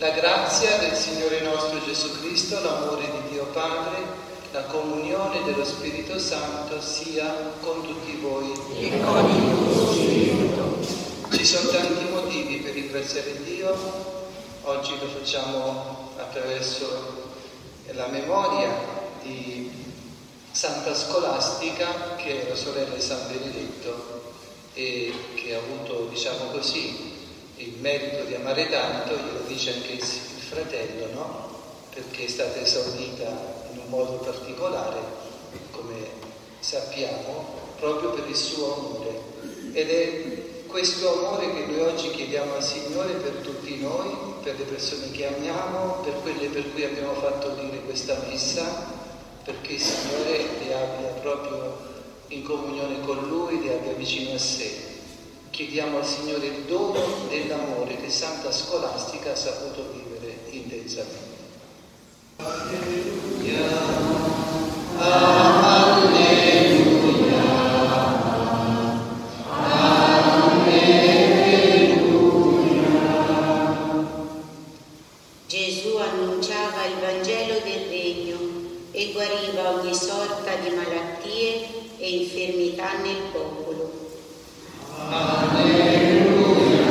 La grazia del Signore nostro Gesù Cristo, l'amore di Dio Padre, la comunione dello Spirito Santo sia con tutti voi. E con il tuo spirito. Ci sono tanti motivi per ringraziare Dio. Oggi lo facciamo attraverso la memoria di Santa Scolastica, che è la sorella di San Benedetto e che ha avuto, diciamo così, il merito di amare tanto, glielo dice anche il fratello, no? Perché è stata esaudita in un modo particolare, come sappiamo, proprio per il suo amore. Ed è questo amore che noi oggi chiediamo al Signore per tutti noi, per le persone che amiamo, per quelle per cui abbiamo fatto dire questa messa, perché il Signore le abbia proprio in comunione con Lui, le abbia vicino a sé. Chiediamo al Signore il dono dell'amore che Santa Scolastica ha saputo vivere intensamente. Alleluia, alleluia, alleluia. Gesù annunciava il Vangelo del Regno e guariva ogni sorta di malattie e infermità nel popolo. Alleluia,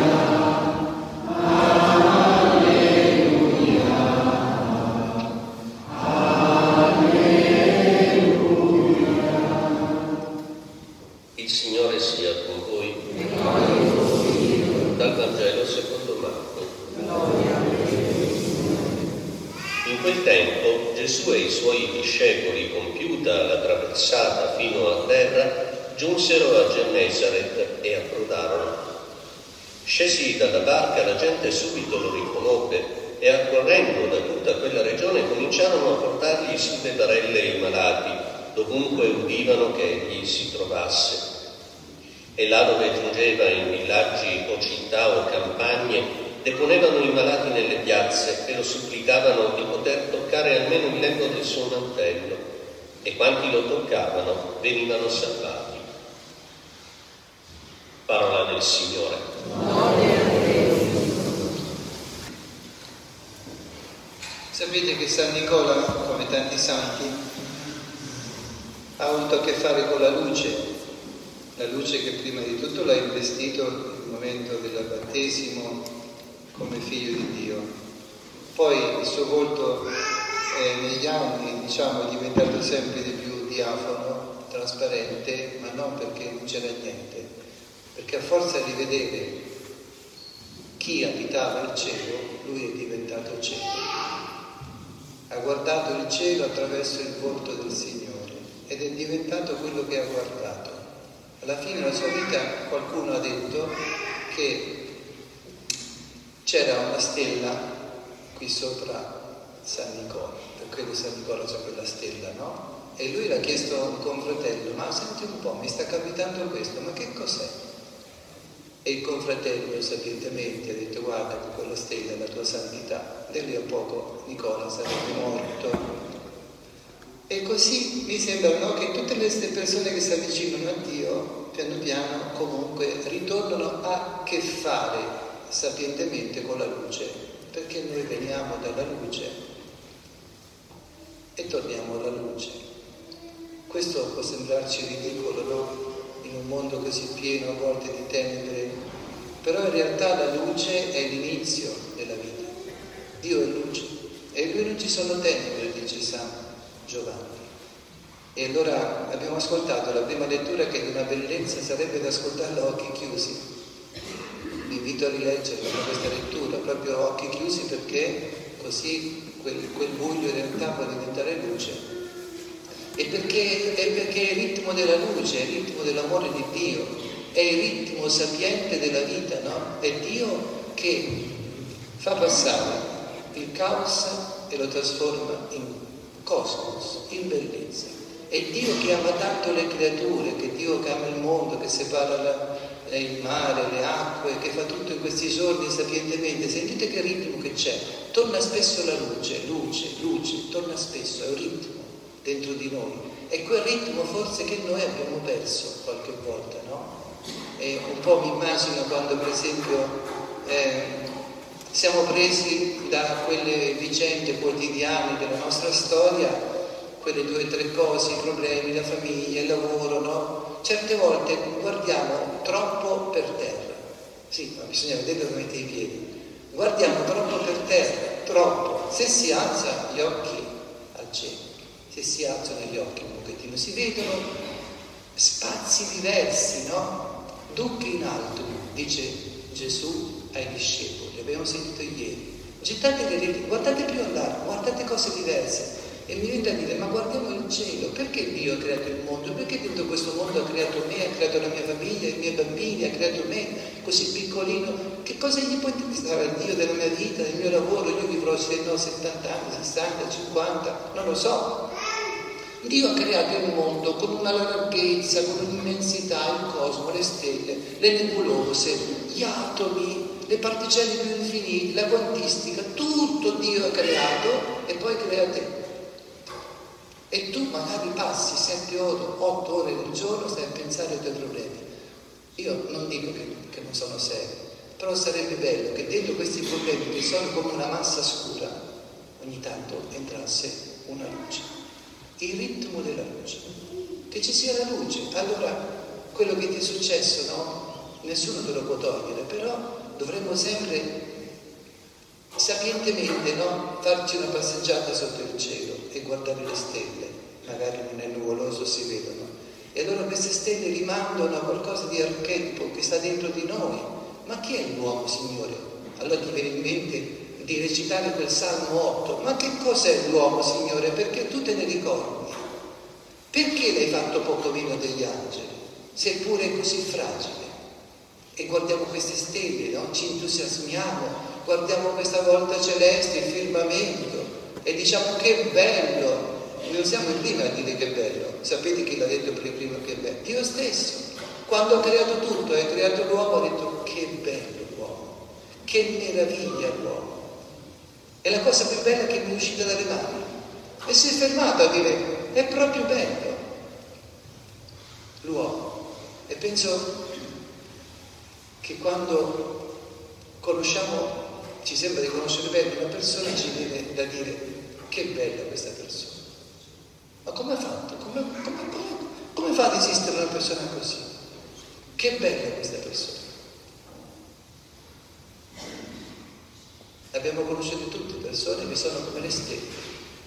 alleluia, alleluia. Il Signore sia con voi. Dal Vangelo secondo Marco. In quel tempo Gesù e i suoi discepoli, compiuta la traversata fino a terra, giunsero a Gennesaret e approdarono. Scesi dalla barca, la gente subito lo riconobbe e, accorrendo da tutta quella regione, cominciarono a portargli sulle barelle i malati, dovunque udivano che egli si trovasse. E là dove giungeva, in villaggi o città o campagne, deponevano i malati nelle piazze e lo supplicavano di poter toccare almeno il lembo del suo mantello, e quanti lo toccavano venivano salvati. Parola del Signore. Sapete che San Nicola, come tanti santi, ha avuto a che fare con la luce che prima di tutto l'ha investito nel momento del battesimo come figlio di Dio. Poi il suo volto negli anni, diciamo, è diventato sempre di più diafano, trasparente, ma non perché non c'era niente, perché a forza di vedere chi abitava il cielo, lui è diventato cielo. Ha guardato il cielo attraverso il volto del Signore ed è diventato quello che ha guardato. Alla fine della sua vita qualcuno ha detto che c'era una stella qui sopra San Nicola, per quello San Nicola c'è quella stella, no? E lui l'ha chiesto a un confratello: ma senti un po', mi sta capitando questo, ma che cos'è? E il confratello sapientemente ha detto: guarda che quella stella è la tua santità, da lì a poco Nicola sarebbe morto. E così mi sembra, no, che tutte queste persone che si avvicinano a Dio piano piano comunque ritornano a che fare sapientemente con la luce, perché noi veniamo dalla luce e torniamo alla luce. Questo può sembrarci ridicolo, no? In un mondo così pieno a volte di tenebre, però in realtà la luce è l'inizio della vita. Dio è luce e in Lui non ci sono tenebre, dice San Giovanni. E allora abbiamo ascoltato la prima lettura, che è di una bellezza, sarebbe da ascoltarla a occhi chiusi. Vi invito a rileggerla questa lettura, proprio a occhi chiusi, perché così quel buio in realtà può diventare luce. E perché è il ritmo della luce, è il ritmo dell'amore di Dio, è il ritmo sapiente della vita, no? È Dio che fa passare il caos e lo trasforma in cosmos, in bellezza. È Dio che ama tanto le creature, che Dio che ama il mondo, che separa il mare, le acque, che fa tutto in questi giorni sapientemente. Sentite che ritmo che c'è. Torna spesso la luce, torna spesso, è un ritmo dentro di noi. È quel ritmo forse che noi abbiamo perso qualche volta, no? E un po' mi immagino quando per esempio siamo presi da quelle vicende quotidiane della nostra storia, quelle 2 o 3 cose, i problemi, la famiglia, il lavoro, no? Certe volte guardiamo troppo per terra. Sì, ma bisogna vedere dove mette i piedi. Guardiamo troppo per terra, troppo. Se si alza gli occhi al cielo, se si alzano gli occhi un pochettino, si vedono spazi diversi, no? Ducche in alto, dice Gesù ai discepoli, abbiamo sentito ieri. Gettate le reti, guardate più in là, guardate cose diverse. E mi viene da dire, ma guardiamo il cielo, perché Dio ha creato il mondo? Perché dentro questo mondo ha creato me, ha creato la mia famiglia, i miei bambini, ha creato me, così piccolino? Che cosa gli può interessare al Dio della mia vita, del mio lavoro? Io vivrò 70 anni, 60, 50, non lo so. Dio ha creato il mondo con una larghezza, con un'immensità, il cosmo, le stelle, le nebulose, gli atomi, le particelle più infinite, la quantistica, tutto Dio ha creato e poi crea te. E tu magari passi 7 ore, 8 ore del giorno, stai a pensare ai tuoi problemi. Io non dico che non sono seri, però sarebbe bello che dentro questi problemi, che sono come una massa scura, ogni tanto entrasse una luce. Il ritmo della luce. Che ci sia la luce. Allora, quello che ti è successo, no? Nessuno te lo può togliere, però dovremmo sempre sapientemente, no? Farci una passeggiata sotto il cielo e guardare le stelle, magari non è nuvoloso, si vedono, e allora queste stelle rimandano a qualcosa di archetipo che sta dentro di noi. Ma chi è l'uomo, Signore? Allora ti viene in mente di recitare quel Salmo 8, ma che cos'è l'uomo, Signore? Perché tu te ne ricordi? Perché l'hai fatto poco meno degli angeli, seppure è così fragile? E guardiamo queste stelle, no? Ci entusiasmiamo, guardiamo questa volta celeste, il firmamento, e diciamo che bello. Non siamo i primi a dire che bello. Sapete chi l'ha detto prima che bello? Dio stesso. Quando ha creato tutto, ha creato l'uomo, ha detto che bello l'uomo, che meraviglia l'uomo. È la cosa più bella che mi è uscita dalle mani. E si è fermato a dire, è proprio bello l'uomo. E penso che quando conosciamo, ci sembra di conoscere bene una persona, ci viene da dire che bella questa persona. Ma come ha fatto? Come fa ad esistere una persona così? Che bella questa persona. Abbiamo conosciuto tutte persone che sono come le stelle,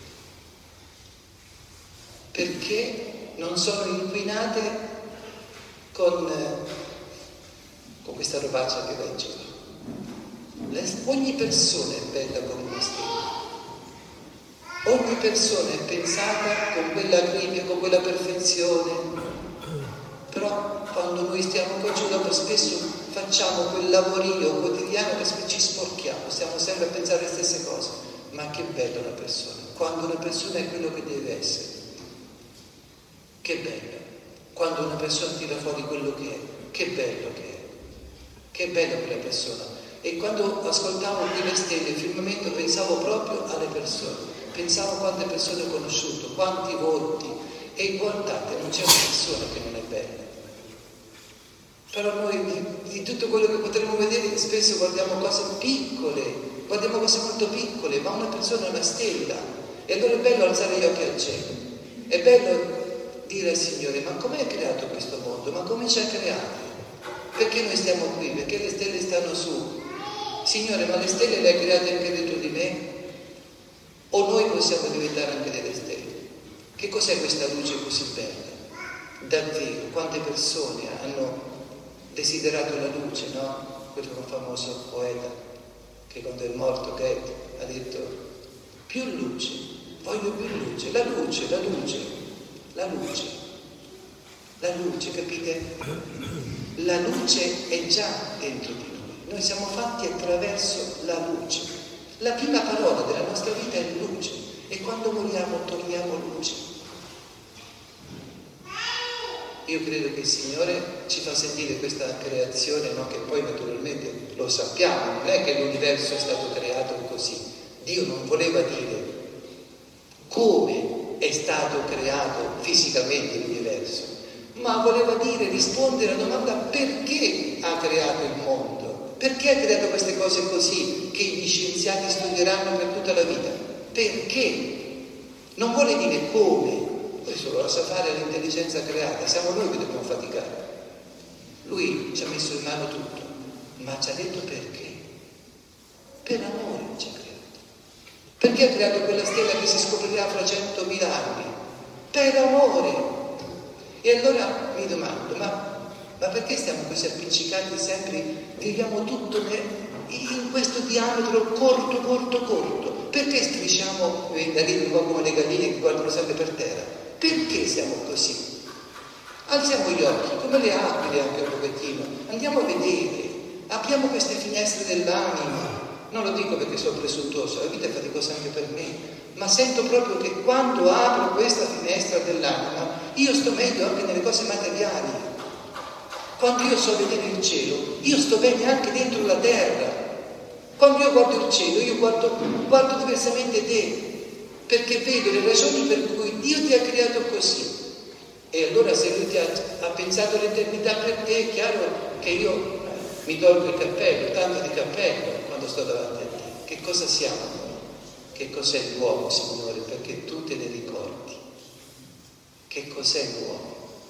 perché non sono inquinate con questa robaccia che va in giro. Ogni persona è bella come una stella. Ogni persona è pensata con quella acribia, con quella perfezione. Però quando noi stiamo qua giù, dopo spesso facciamo quel lavorino quotidiano che ci sporchiamo, stiamo sempre a pensare le stesse cose. Ma che bella una persona, quando una persona è quello che deve essere. Che bello, quando una persona tira fuori quello che è, che bello che è, che bella quella persona. E quando ascoltavo qui le stelle, il firmamento, pensavo proprio alle persone, pensavo quante persone ho conosciuto, quanti volti, e guardate, non c'è una persona che non è bella. Però noi di tutto quello che potremmo vedere spesso guardiamo cose piccole, guardiamo cose molto piccole, ma una persona è una stella. E allora è bello alzare gli occhi al cielo, è bello dire al Signore, ma com'è creato questo mondo? Ma come ci ha creati? Perché noi stiamo qui? Perché le stelle stanno su? Signore, ma le stelle le hai create anche dentro di me? O noi possiamo diventare anche delle stelle? Che cos'è questa luce così bella? Davvero, quante persone hanno desiderato la luce, no? Quello famoso poeta che quando è morto, Goethe, ha detto più luce, voglio più luce, la luce, la luce, la luce, la luce, capite? La luce è già dentro di noi siamo fatti attraverso la luce. La prima parola della nostra vita è luce, e quando moriamo togliamo luce. Io credo che il Signore ci fa sentire questa creazione, no? Che poi naturalmente lo sappiamo, non è che l'universo è stato creato così. Dio non voleva dire come è stato creato fisicamente l'universo, ma voleva dire, rispondere alla domanda perché ha creato il mondo, Perché ha creato queste cose così che gli scienziati studieranno per tutta la vita? Perché? Non vuole dire come, questo lo lascia fare all'intelligenza creata, siamo noi che dobbiamo faticare. Lui ci ha messo in mano tutto, ma ci ha detto perché. Per amore ci ha creato. Perché ha creato quella stella che si scoprirà fra 100.000 anni? Per amore. E allora mi domando, ma perché stiamo così appiccicati sempre, viviamo tutto in questo diametro corto? Perché strisciamo da lì un po' come le galline che guardano sempre per terra? Perché siamo così? Alziamo gli occhi, come le aquile anche un pochettino, andiamo a vedere, apriamo queste finestre dell'anima. Non lo dico perché sono presuntuoso, la vita è faticosa anche per me, ma sento proprio che quando apro questa finestra dell'anima, io sto meglio anche nelle cose materiali. Quando io so vedere il cielo, io sto bene anche dentro la terra. Quando io guardo il cielo, io guardo diversamente te, perché vedo le ragioni per cui Dio ti ha creato così. E allora se Lui ha pensato l'eternità per te, è chiaro che io mi tolgo il cappello, tanto di cappello, quando sto davanti a te. Che cosa siamo noi? Che cos'è l'uomo, Signore? Perché tu te ne ricordi. Che cos'è l'uomo?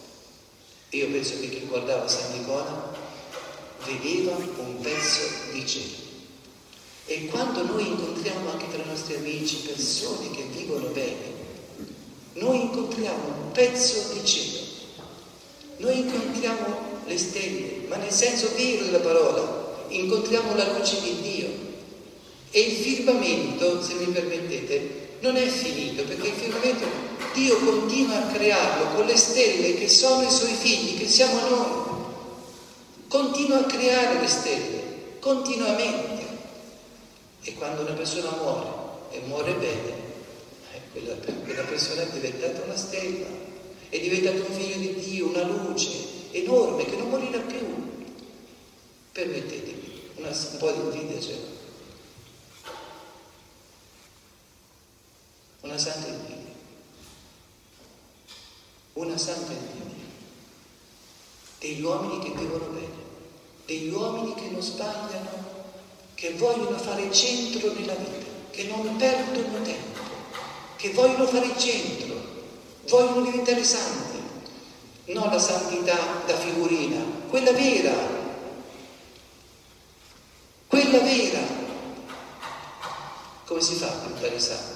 Io penso che chi guardava San Nicola vedeva un pezzo di cielo. E quando noi incontriamo anche tra i nostri amici persone che vivono bene, noi incontriamo un pezzo di cielo. Noi incontriamo le stelle, ma nel senso vero della parola, incontriamo la luce di Dio. E il firmamento, se mi permettete, non è finito, perché il firmamento Dio continua a crearlo con le stelle che sono i suoi figli, che siamo noi. Continua a creare le stelle, continuamente. E quando una persona muore, e muore bene, quella persona è diventata una stella, è diventato un figlio di Dio, una luce enorme che non morirà più. Permettetemi, un po' di invidia c'è. Una santa invidia. Una santa invidia. Degli uomini che vivono bene, degli uomini che non sbagliano, che vogliono fare centro nella vita, che non perdono tempo, che vogliono fare centro, vogliono diventare santi. Non la santità da figurina, quella vera. Quella vera. Come si fa a diventare santi?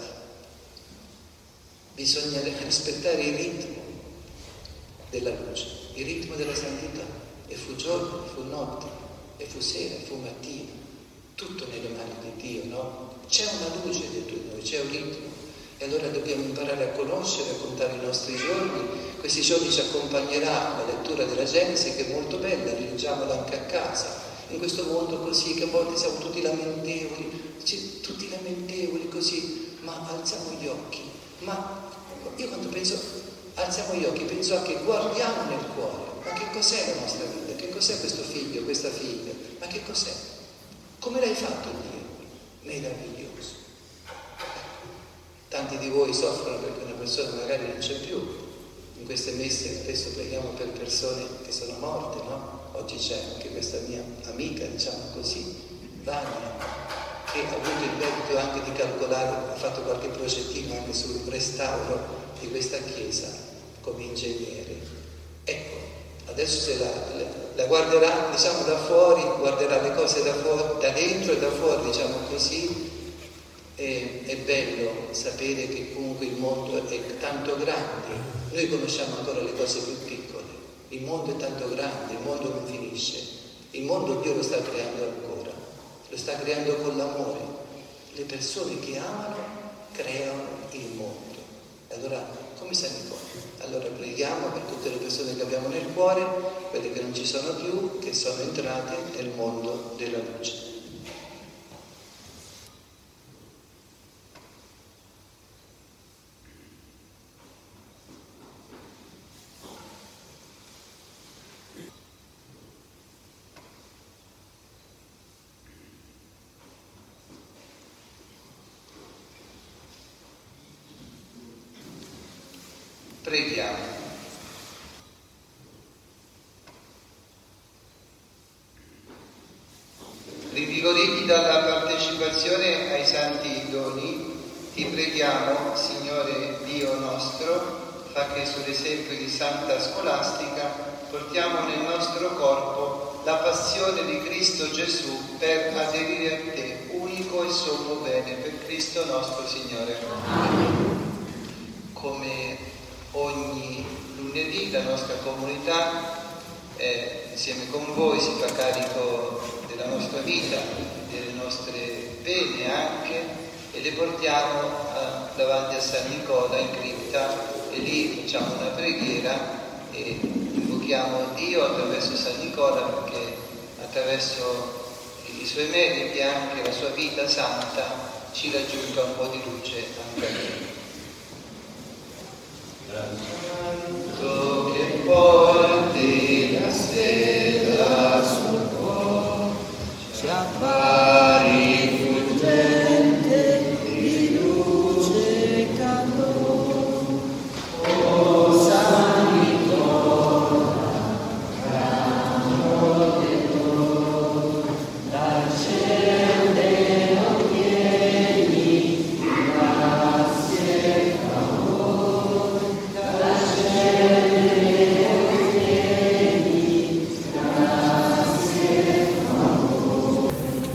Bisogna rispettare il ritmo della luce, il ritmo della santità. E fu giorno, e fu notte, e fu sera, e fu mattina. Tutto nelle mani di Dio, no? C'è una luce dentro di noi, c'è un ritmo. E allora dobbiamo imparare a conoscere, a contare i nostri giorni. Questi giorni ci accompagnerà la lettura della Genesi, che è molto bella, leggiamola anche a casa. In questo mondo così, che a volte siamo tutti lamentevoli così, ma alziamo gli occhi. Ma io quando penso, alziamo gli occhi, penso anche, guardiamo nel cuore. Ma che cos'è la nostra vita? Che cos'è questo figlio, questa figlia? Ma che cos'è? Come l'hai fatto Dio? Meraviglioso. Tanti di voi soffrono perché una persona magari non c'è più. In queste messe spesso preghiamo per persone che sono morte, no? Oggi c'è anche questa mia amica, diciamo così, Vania, che ha avuto il merito anche di calcolare, ha fatto qualche progettino anche sul restauro di questa chiesa come ingegnere. Ecco, adesso se la guarderà, diciamo, da fuori, guarderà le cose da fuori, da dentro e da fuori, diciamo così. È bello sapere che comunque il mondo è tanto grande, noi conosciamo ancora le cose più piccole, il mondo è tanto grande, il mondo non finisce, il mondo Dio lo sta creando ancora, lo sta creando con l'amore, le persone che amano creano il mondo. Allora, come San Nicola, allora preghiamo per tutte le persone che abbiamo nel cuore, quelle che non ci sono più, che sono entrate nel mondo della luce. Preghiamo. Ti preghiamo, Signore Dio nostro, fa che sull'esempio di Santa Scolastica portiamo nel nostro corpo la passione di Cristo Gesù per aderire a te, unico e sommo bene, per Cristo nostro Signore. Come ogni lunedì la nostra comunità insieme con voi si fa carico della nostra vita, delle nostre pene anche, e le portiamo davanti a San Nicola in cripta, e lì facciamo una preghiera e invochiamo Dio attraverso San Nicola, perché attraverso i suoi meriti e anche la sua vita santa ci raggiunga un po' di luce anche a noi. Santo che porti la stella sul cuore, ci appari fulgente di luce e calore. O San Nicola, ramo di Dio, dal cielo vieni, grazie e favore, dal cielo vieni, grazie e favore.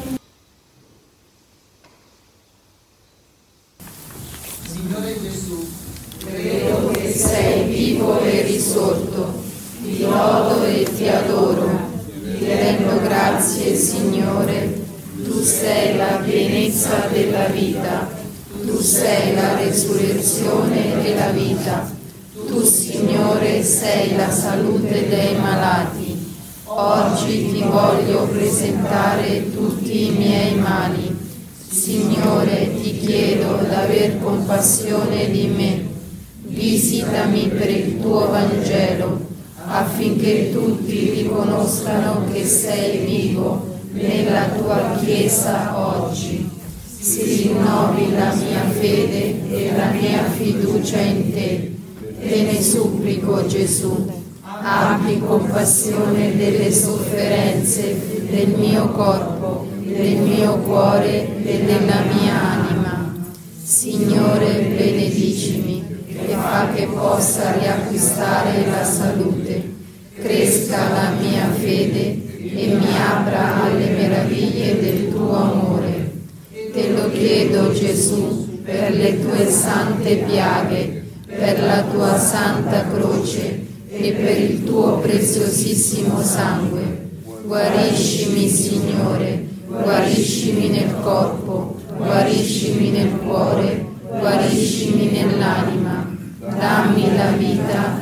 Signore Gesù, credo che sei vivo e risorto, ti lodo e ti adoro, ti rendo grazie, Signore, tu sei la pienezza della vita, tu sei la resurrezione e la vita, tu, Signore, sei la salute dei malati. Oggi ti voglio presentare tutti i miei mali. Signore, ti chiedo d'aver compassione di me. Visitami per il tuo Vangelo, affinché tutti riconoscano che sei vivo nella tua Chiesa oggi. Si rinnovi la mia fede e la mia fiducia in te. Te ne supplico, Gesù, abbi compassione delle sofferenze del mio corpo, del mio cuore e della mia anima. Signore, benedicimi e fa che possa riacquistare la salute, cresca la mia fede e mi apra alle meraviglie del tuo amore. Te lo chiedo, Gesù, per le tue sante piaghe, per la tua santa croce e per il tuo preziosissimo sangue. Guariscimi, Signore, guariscimi nel corpo, guariscimi nel cuore, guariscimi nell'anima. Dammi la vita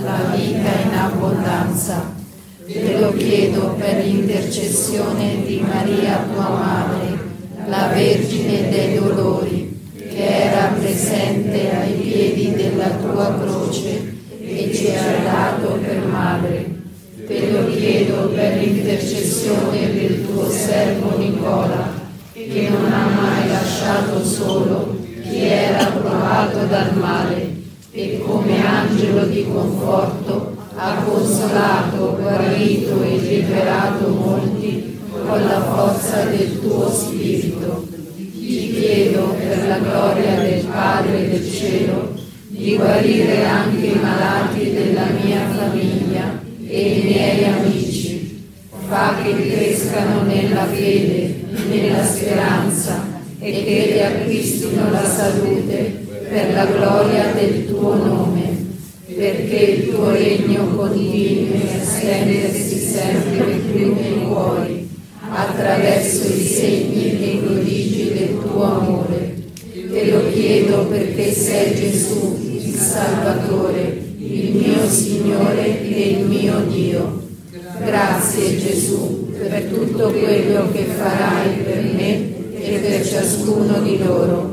in abbondanza. Te lo chiedo per l'intercessione di Maria, tua Madre, la Vergine dei Dolori, che era presente ai piedi della tua croce e ci ha dato per madre. Te lo chiedo per l'intercessione del tuo servo Nicola, che non ha mai lasciato solo chi era provato dal male e come angelo di conforto ha consolato, guarito e liberato molti con la forza del tuo Spirito. Ti chiedo per la gloria del Padre del cielo di guarire anche i malati della mia famiglia e i miei amici. Fa che crescano nella fede, nella speranza e che riacquistino la salute per la gloria del tuo nome, perché il tuo regno continui a estendersi sempre più nei cuori, attraverso i segni e i prodigi del tuo amore. Te lo chiedo perché sei Gesù, il Salvatore, il mio Signore e il mio Dio. Grazie, Gesù, per tutto quello che farai per me e per ciascuno di loro.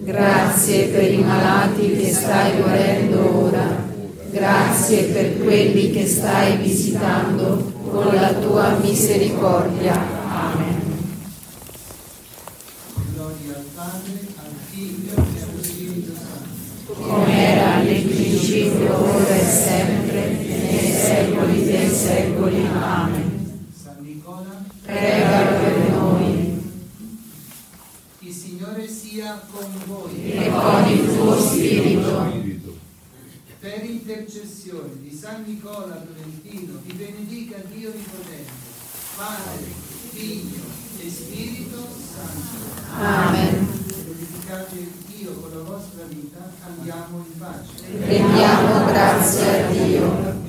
Grazie per i malati che stai guarendo ora. Grazie per quelli che stai visitando con la tua misericordia. Amen. gloria al Padre, al Figlio e allo Spirito Santo. Come era nel principio, ora e sempre, nei secoli dei secoli. Amen. San Nicola, Prega per noi. il Signore sia con voi. voi e con il tuo spirito. Per intercessione di San Nicola Tolentino vi benedica Dio Onnipotente, Padre, Figlio e Spirito Santo. Amen. Glorificate Dio con la vostra vita, andiamo in pace. Rendiamo grazie a Dio.